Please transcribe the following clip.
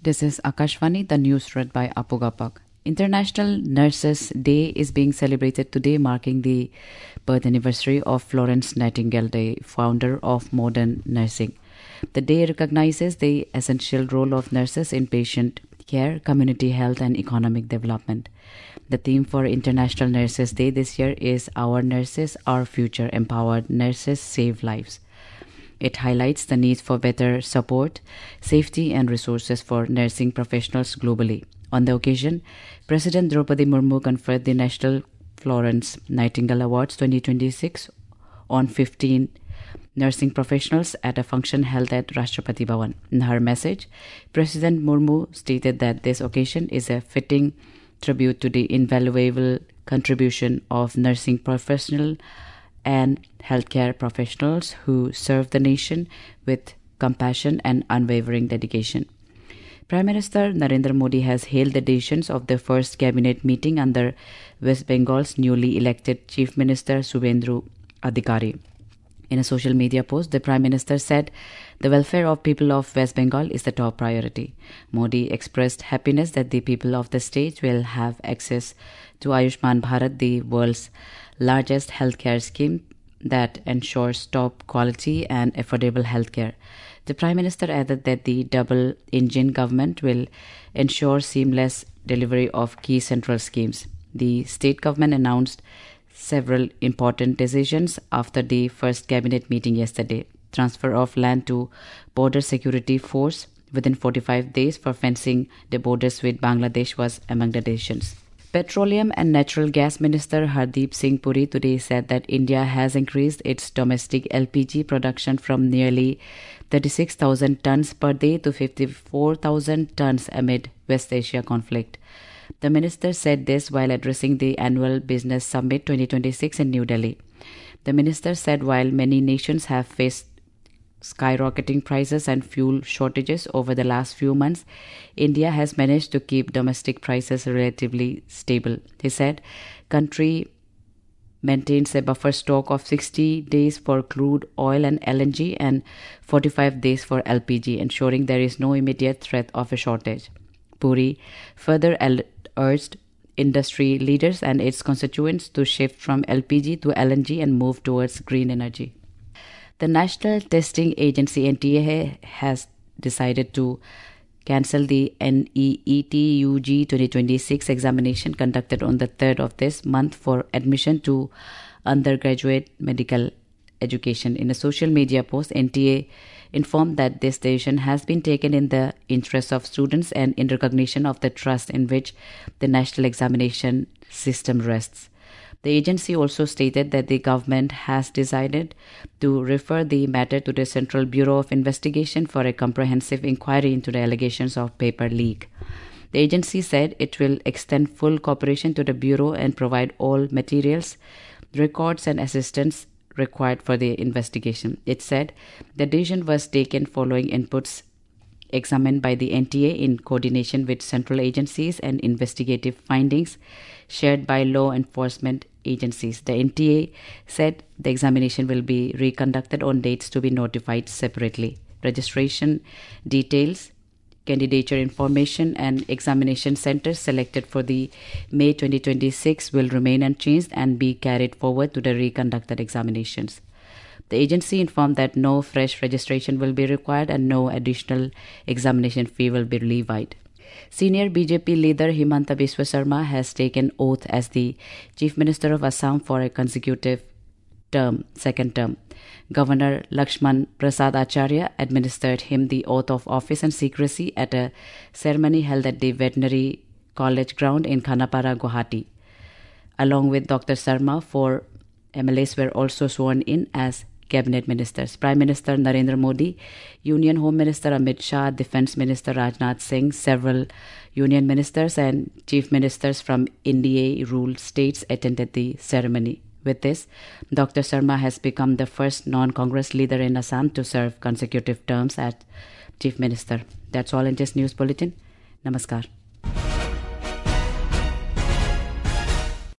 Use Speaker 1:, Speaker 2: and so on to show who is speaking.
Speaker 1: This is Akashvani, the news read by Apugapak. International Nurses Day is being celebrated today, marking the birth anniversary of Florence Nightingale, the founder of modern nursing. The day recognizes the essential role of nurses in patient care, community health, and economic development. The theme for International Nurses Day this year is Our Nurses, Our Future. Empowered Nurses Save Lives. It highlights the need for better support, safety, and resources for nursing professionals globally. On the occasion, President Draupadi Murmu conferred the National Florence Nightingale Awards 2026 on 15 nursing professionals at a function held at Rashtrapati Bhavan. In her message, President Murmu stated that this occasion is a fitting tribute to the invaluable contribution of nursing professionals and healthcare professionals who serve the nation with compassion and unwavering dedication. Prime Minister Narendra Modi has hailed the decisions of the first cabinet meeting under West Bengal's newly elected Chief Minister Subhendu Adhikari. In a social media post, the Prime Minister said the welfare of people of West Bengal is the top priority. Modi expressed happiness that the people of the state will have access to Ayushman Bharat, the world's largest healthcare scheme that ensures top quality and affordable healthcare. The Prime Minister added that the double-engine government will ensure seamless delivery of key central schemes. The state government announced several important decisions after the first cabinet meeting yesterday. Transfer of land to Border Security Force within 45 days for fencing the borders with Bangladesh was among the decisions. Petroleum and Natural Gas Minister Hardeep Singh Puri today said that India has increased its domestic LPG production from nearly 36,000 tons per day to 54,000 tons amid West Asia conflict. The minister said this while addressing the annual Business Summit 2026 in New Delhi. The minister said while many nations have faced skyrocketing prices and fuel shortages over the last few months, India has managed to keep domestic prices relatively stable. He said, country maintains a buffer stock of 60 days for crude oil and LNG and 45 days for LPG, ensuring there is no immediate threat of a shortage. Puri further urged industry leaders and its constituents to shift from LPG to LNG and move towards green energy. The National Testing Agency NTA has decided to cancel the NEET UG 2026 examination conducted on the 3rd of this month for admission to undergraduate medical education. In a social media post, NTA informed that this decision has been taken in the interest of students and in recognition of the trust in which the national examination system rests. The agency also stated that the government has decided to refer the matter to the Central Bureau of Investigation for a comprehensive inquiry into the allegations of paper leak. The agency said it will extend full cooperation to the Bureau and provide all materials, records, and assistance required for the investigation. It said the decision was taken following inputs examined by the NTA in coordination with central agencies and investigative findings shared by law enforcement agencies. The NTA said the examination will be reconducted on dates to be notified separately. Registration details, candidature information, and examination centers selected for the May 2026 will remain unchanged and be carried forward to the reconducted examinations. The agency informed that no fresh registration will be required and no additional examination fee will be levied. Senior BJP leader Himanta Biswa Sarma has taken oath as the Chief Minister of Assam for a consecutive second term. Governor Lakshman Prasad Acharya administered him the oath of office and secrecy at a ceremony held at the Veterinary College ground in Khanapara, Guwahati. Along with Dr. Sarma, 4 MLAs were also sworn in as cabinet ministers. Prime Minister Narendra Modi, Union Home Minister Amit Shah, Defence Minister Rajnath Singh, several union ministers and chief ministers from NDA-ruled states attended the ceremony. With this, Dr. Sarma has become the first non-Congress leader in Assam to serve consecutive terms as Chief Minister. That's all in this news bulletin. Namaskar.